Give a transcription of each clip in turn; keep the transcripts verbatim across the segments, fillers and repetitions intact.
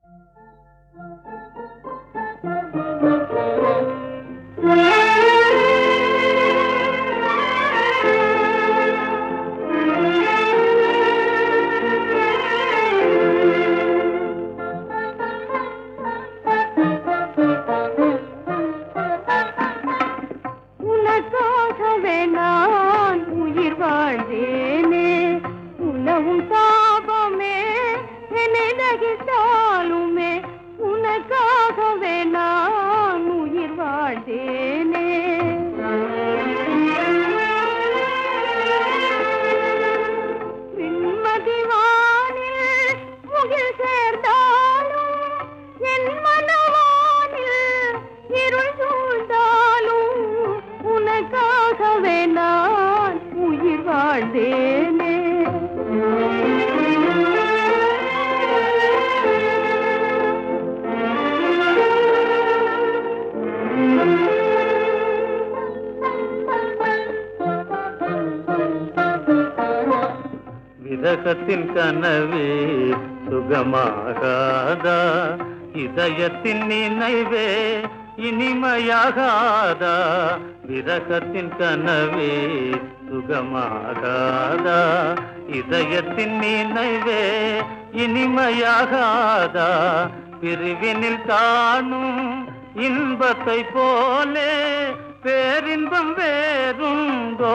விரகத்தின் கனவே சுகமாகாதா, இதயத்தின் நினைவே இனிமையாகாதா. விரகத்தின் கனவே சுகமாகாதா, இதயத்தின் நினைவே இனிமையாகாதா. பிரிவினில் காணும் இன்பத்தை போலே பேரின்பம் வேறுண்டோ.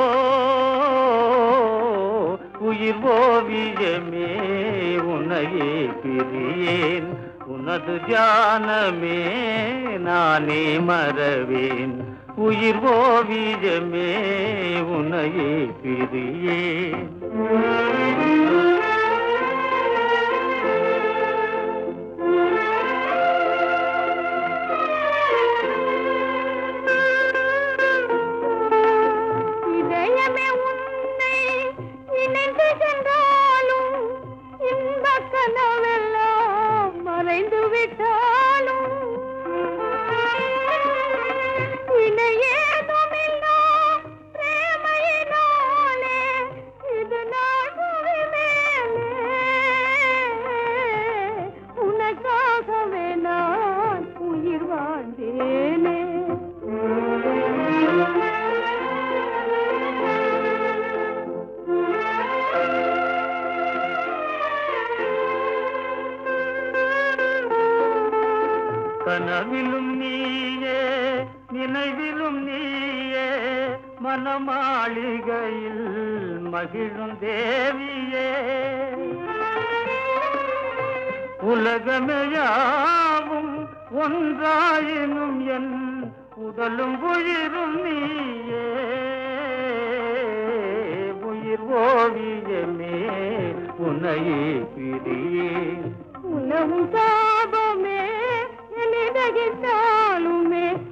உயிர் ஓவியமே உன்னையே பிரியேன், உனது தியானமே நானே மறவேன். உயிர் ஓவியமே உன்னையே பிரியேன். கனவிலும் நீயே நினைவிலும் நீயே, மனமாளிகையில் மகிழும் தேவியே. உலகமையாவும் ஒன்றாயினும் என் உடலும் உயிரும் நீயே. உயிர் ஓவியமே உன்னையே பிரியேன். உலகும் சாபமே எளிதாலுமே